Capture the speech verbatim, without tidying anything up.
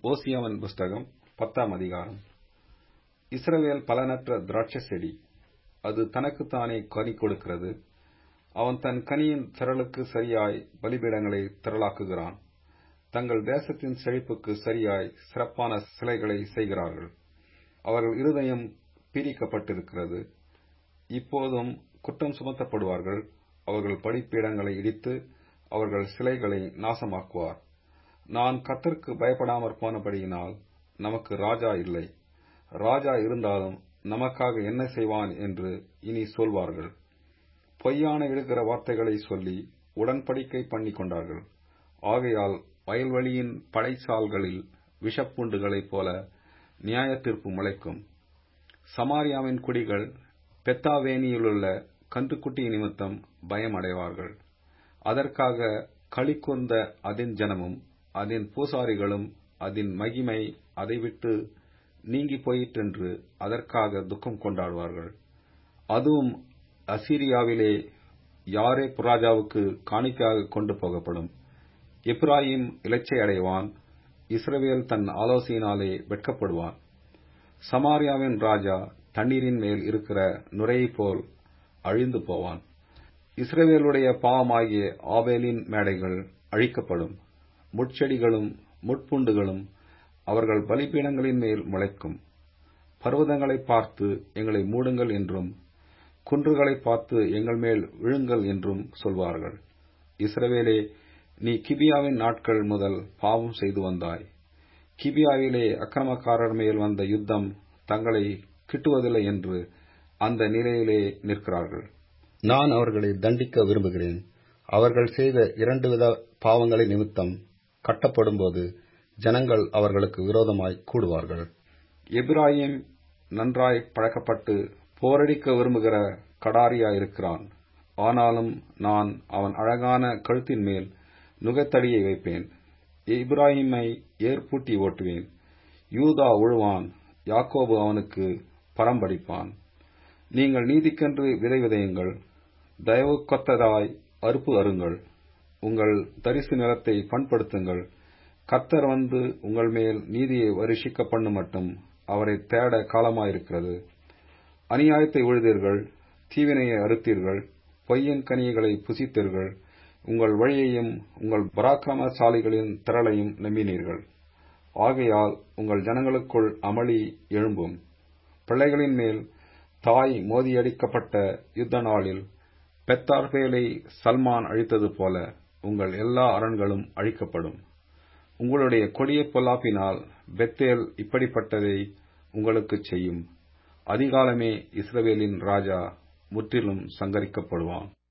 ஓசியாவின் புஸ்தகம் பத்தாம் அதிகாரம். இஸ்ரவேல் பலனற்ற திராட்சை செடி, அது தனக்குத்தானே கனி கொடுக்கிறது. அவன் தன் கனியின் திரளுக்கு சரியாய் பலிபீடங்களை திரளாக்குகிறான். தங்கள் தேசத்தின் செழிப்புக்கு சரியாய் சிறப்பான சிலைகளை செய்கிறார்கள். அவர்கள் இருதயம் பீடிக்கப்பட்டிருக்கிறது. இப்போதும் குற்றம் சுமத்தப்படுவார்கள். அவர்கள் பலிபீடங்களை இடித்து அவர்கள் சிலைகளை நாசமாக்குவார். நான் கர்த்தருக்கு பயப்படாமற் போனபடியினால் நமக்கு ராஜா இல்லை. ராஜா இருந்தாலும் நமக்காக என்ன செய்வான் என்று இனி சொல்வார்கள். பொய்யான இடுகிற வார்த்தைகளை சொல்லி உடன்படிக்கை பண்ணிக் கொண்டார்கள். ஆகையால் வயல்வெளியின் படைச்சால்களில் விஷப்பூண்டுகளைப் போல நியாய தீர்ப்பு முளைக்கும். சமாரியாவின் குடிகள் பெத்தாவேனியிலுள்ள கன்றுக்குட்டி நிமித்தம் பயமடைவார்கள். அதற்காக களிகூர்ந்த அதின் ஜனமும் அதின் பூசாரிகளும் அதின் மகிமை அதை விட்டு நீங்கி போயிற்றென்று அதற்காக துக்கம் கொண்டாடுவார்கள். அதுவும் அசீரியாவிலே யாரேப் ராஜாவுக்கு காணிக்கையாக கொண்டு போகப்படும். எப்பிராயீம் இலச்சை அடைவான். இஸ்ரவேல் தன் ஆலோசனையினாலே வெட்கப்படுவான். சமாரியாவின் ராஜா தண்ணீரின் மேல் இருக்கிற நுரையைப் போல் அழிந்து போவான். இஸ்ரவேலுடைய பாவமாகிய ஆபேலின் மேடைகள் அழிக்கப்படும். முட்செடிகளும் முட்புண்டுகளும் அவர்கள் பலிபீடங்களின் மேல் முளைக்கும். பர்வதங்களை பார்த்து எங்களை மூடுங்கள் என்றும் குன்றுகளை பார்த்து எங்கள் மேல் விழுங்கள் என்றும் சொல்வார்கள். இஸ்ரவேலே, நீ கிபியாவின் நாட்கள் முதல் பாவம் செய்து வந்தாய். கிபியாவிலே அக்கிரமக்காரர் மேல் வந்த யுத்தம் தங்களை கிட்டுவதில்லை என்று அந்த நிலையிலே நிற்கிறார்கள். நான் அவர்களை தண்டிக்க விரும்புகிறேன். அவர்கள் செய்த இரண்டு வித பாவங்களை நிமித்தம் கட்டப்படும்போது ஜனங்கள் அவர்களுக்கு விரோதமாய் கூடுவார்கள். எப்பிராயீம் நன்றாய் பழக்கப்பட்டு போரடிக்க விரும்புகிற கடாரியாயிருக்கிறான். ஆனாலும் நான் அவன் அழகான கழுத்தின் மேல் நுகத்தடியை வைப்பேன். எப்பிராயீமை ஏர்பூட்டி ஓட்டுவேன். யூதா உழுவான், யாக்கோபு அவனுக்கு பரம்படிப்பான். நீங்கள் நீதிக்கென்று விதை விதையுங்கள், தயவுக்கொத்ததாய் அறுப்பு அருங்கள். உங்கள் தரிசு நிலத்தை பண்படுத்துங்கள். கர்த்தர் வந்து உங்கள் மேல் நீதியை வருஷிக்க பண்ணு மட்டும் அவரை தேட காலமாயிருக்கிறது. அநியாயத்தை உழுதீர்கள், தீவினையை அறுத்தீர்கள், பொய்யின் கனிகளை புசித்தீர்கள். உங்கள் வழியையும் உங்கள் பராக்கிரமசாலிகளின் திரளையும் நம்பினீர்கள். ஆகையால் உங்கள் ஜனங்களுக்குள் அமளி எழும்பும். பிள்ளைகளின் மேல் தாய் மோதியடிக்கப்பட்ட யுத்த நாளில் பெத்தார்பேலை சல்மான் அழித்தது போல உங்கள் எல்லா அரண்களும் அழிக்கப்படும். உங்களுடைய கொடிய பொல்லாப்பினால் பெத்தேல் இப்படிப்பட்டதை உங்களுக்குச் செய்யும். அதிகாலமே இஸ்ரவேலின் ராஜா முற்றிலும் சங்கரிக்கப்படுவான்.